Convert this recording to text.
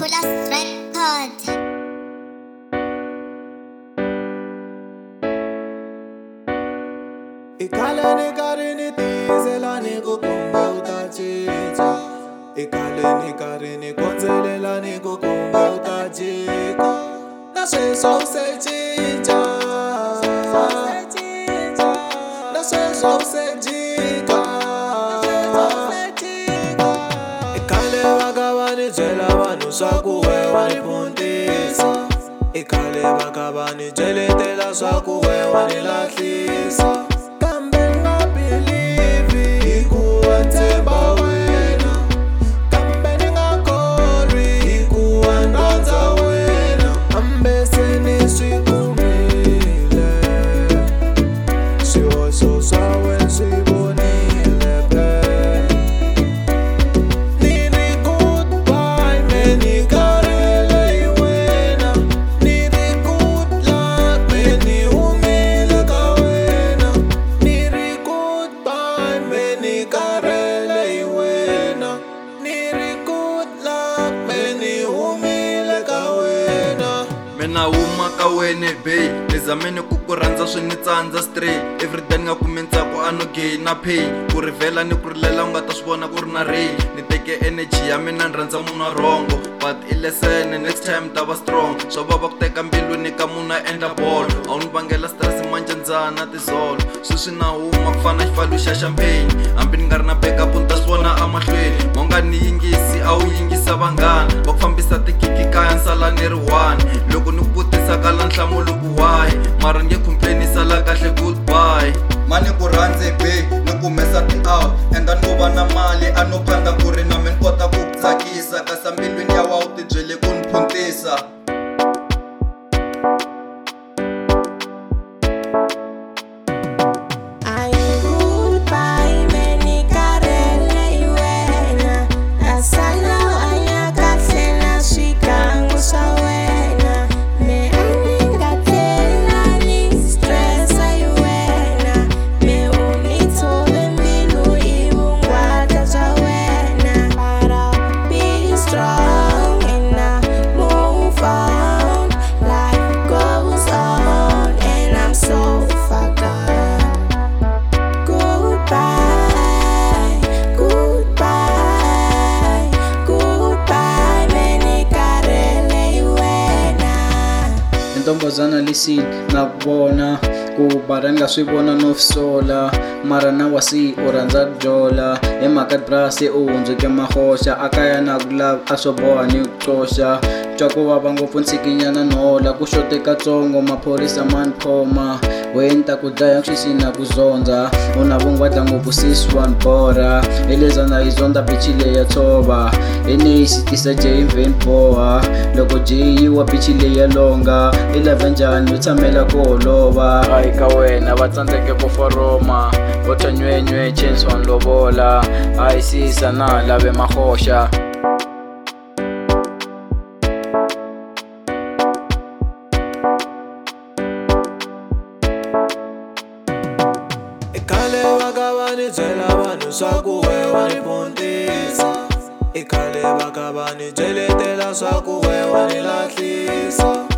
Nicholas Record. Ikhala ni kari ni tizela ni kukumbe utachita. Ikhale ni kari ni konzelela ni kukumbe utachika. Na sweswo se cinca, na sweswo se jika. Ikhale vakavani byela vanhu swaku we wa ni puntisa. Ikhale vakavani byeletela swaku we wa ni lahlisa. Mina huma ka wena bae, nizameni ku ku rhandza swi ni tsandza straight. Everyday ni nga kumi ntsako a no gain na pain. Ku rivela ni ku rilela u nga ta swi vona ku ri na rain. Ni teke energy ya mina ni rhandza munhu wa wrong, but i lesson next time ta va strong. Swa vava ku teka mbilwini ka munhu a endla bolo. A wu ni vangela stress manjenzana tizolo. Sweswi na huma ku fana xifalu xa champagne. Hambi ni nga ri na backup ni ta swi vona amahlweni. Ma nga ni yingisi a wu yingisa vanghana. Va ku fambisa tikiki kaya nsala ni ri one. Loko ni vutisa kala nhlamulo ku why, mara nge complain sala kahle goodbye. Mani ku rhandze bae, ni kumesa ti-out enda no va na mali a no phanda ku ri na mi ni kota ku tsakisa. Kasi mbilwini ya wa u ti byele ku ni phuntisa. Ntombazana listen nakubona ku bara ni nga swi vona no sola, mara na wasi u rhandza dola. Hi mhaka bra se u hundzuke mahoxa, a kaya na ku lava a swo boha ni ku coxa. Twa ku vava ngopfu ntsikinyana nola, ku xoteka tsongo maphorisa ma ni khoma. Wena ta ku dlaya swi na ku zonza, u na vungwadla ngopfu sis one bora. Elezana hi zonda bichi leya tshova, ene yi sitisa J invent boha. Loko J yi wa bichi leya longa, 11 njhani u tshamela ku holova. Hayi ka wena va tsandzeke ku foroma, vo twa nywenywe chance wa lovola. Hayi sisa na lave mahoxa. Ikhale vakavani byela vanhu swaku we wa ni puntisa. Ikhale vakavani byeletela swaku we wa ni lahlisa.